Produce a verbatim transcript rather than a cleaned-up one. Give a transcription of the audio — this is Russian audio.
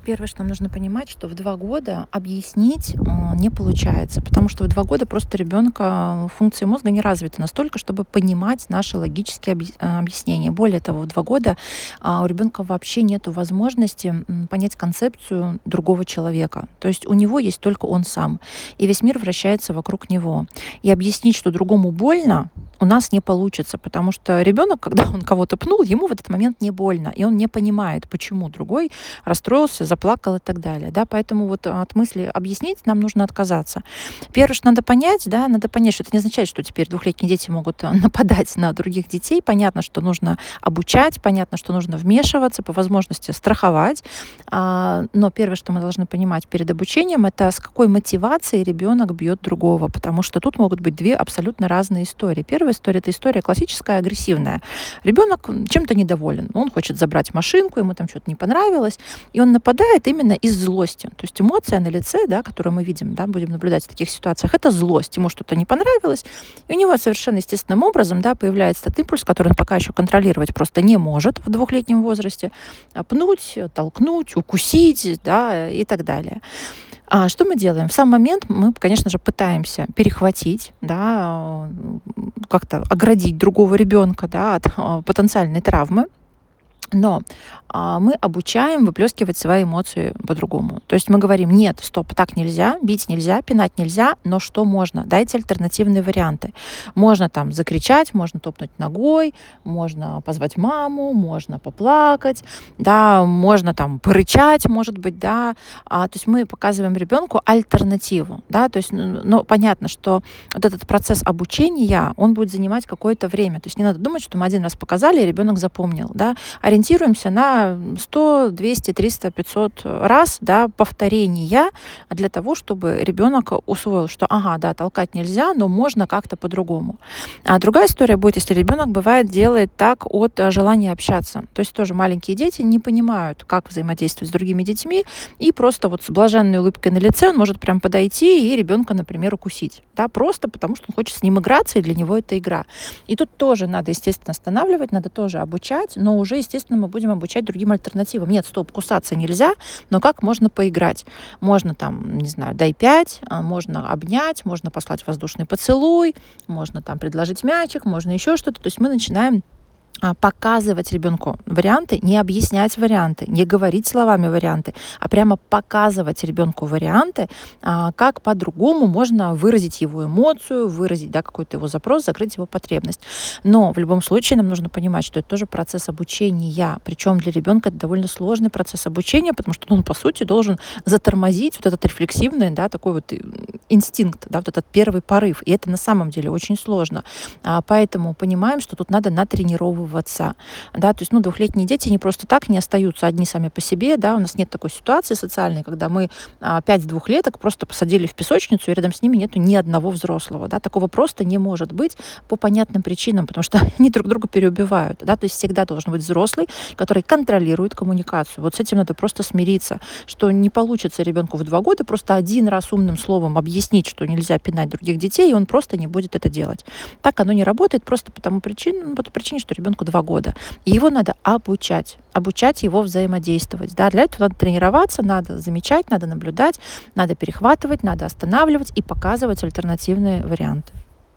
Первое, что нам нужно понимать, что в два года объяснить, а, не получается, потому что в два года просто ребенка функции мозга не развиты настолько, чтобы понимать наши логические объяс а, объяснения. Более того, в два года, а, у ребенка вообще нету возможности, м, понять концепцию другого человека. То есть у него есть только он сам, и весь мир вращается вокруг него. И объяснить, что другому больно, у нас не получится, потому что ребенок, когда он кого-то пнул, ему в этот момент не больно, и он не понимает, почему другой расстроился, заплакал и так далее, да. Поэтому вот от мысли объяснить нам нужно отказаться. Первое, что надо понять, да, надо понять, что это не означает, что теперь двухлетние дети могут, а, нападать на других детей. Понятно, что нужно обучать, понятно, что нужно вмешиваться, по возможности страховать. А, но первое, что мы должны понимать перед обучением, это с какой мотивацией ребенок бьет другого, потому что тут могут быть две абсолютно разные истории. Первая история — это история классическая, агрессивная. Ребенок чем-то недоволен, он хочет забрать машинку, ему там что-то не понравилось, и он нападает именно из злости. То есть эмоция на лице, да, которую мы видим, да, будем наблюдать в таких ситуациях, это злость. Ему что-то не понравилось, и у него совершенно естественным образом, да, появляется этот импульс, который он пока еще контролировать просто не может в двухлетнем возрасте. А, пнуть, толкнуть, укусить, да, и так далее. А, что мы делаем? В сам момент мы, конечно же, пытаемся перехватить, да, м, как-то оградить другого ребенка, да, от, а, потенциальной травмы. Но, а, мы обучаем выплескивать свои эмоции по-другому. То есть мы говорим: "Нет, стоп, так нельзя, бить нельзя, пинать нельзя, но что можно? Дайте альтернативные варианты". Можно там закричать, можно топнуть ногой, можно позвать маму, можно поплакать, да, можно там порычать, может быть, да. А, то есть мы показываем ребенку альтернативу, да. То есть, н но понятно, что вот этот процесс обучения, он будет занимать какое-то время. То есть не надо думать, что мы один раз показали, и ребенок запомнил, да. Ориентируемся на сто, двести, триста, пятьсот раз, да, повторения для того, чтобы ребенок усвоил, что ага, да, толкать нельзя, но можно как-то по-другому. А другая история будет, если ребенок, бывает, делает так от, а, желания общаться. То есть тоже маленькие дети не понимают, как взаимодействовать с другими детьми, и просто вот с блаженной улыбкой на лице он может прям подойти и ребенка, например, укусить, да, просто потому что он хочет с ним играться, и для него это игра. И тут тоже надо, естественно, останавливать, надо тоже обучать, но уже, естественно, мы будем обучать другим альтернативам. Нет, стоп, кусаться нельзя, но как можно поиграть? Можно там, не знаю, дай пять, а, можно обнять, можно послать воздушный поцелуй, можно там предложить мячик, можно еще что-то. То есть мы начинаем, а, показывать ребенку варианты, не объяснять варианты, не говорить словами варианты, а прямо показывать ребенку варианты, а, как по-другому можно выразить его эмоцию, выразить, да, какой-то его запрос, закрыть его потребность. Но в любом случае нам нужно понимать, что это тоже процесс обучения. Причем для ребенка это довольно сложный процесс обучения, потому что он, по сути, должен затормозить вот этот рефлексивный, да, такой вот, м, инстинкт, да, вот этот первый порыв. И это на самом деле очень сложно. А, поэтому понимаем, что тут надо натренировываться. Да, то есть, ну, двухлетние дети не просто так не остаются одни сами по себе, да. У нас нет такой ситуации социальной, когда мы, а, пять двухлеток просто посадили в песочницу, и рядом с ними нету ни одного взрослого, да. Такого просто не может быть по понятным причинам, потому что они друг друга переубивают, да. То есть всегда должен быть взрослый, который контролирует коммуникацию. Вот с этим надо просто смириться, что не получится ребенку в два года просто один раз умным словом объяснить, что нельзя пинать других детей, и он просто не будет это делать. Так оно не работает просто по тому причин по той причине, что ребенку два года. И его надо обучать, обучать его взаимодействовать, да. Для этого надо тренироваться, надо замечать, надо наблюдать, надо перехватывать, надо останавливать и показывать альтернативные варианты.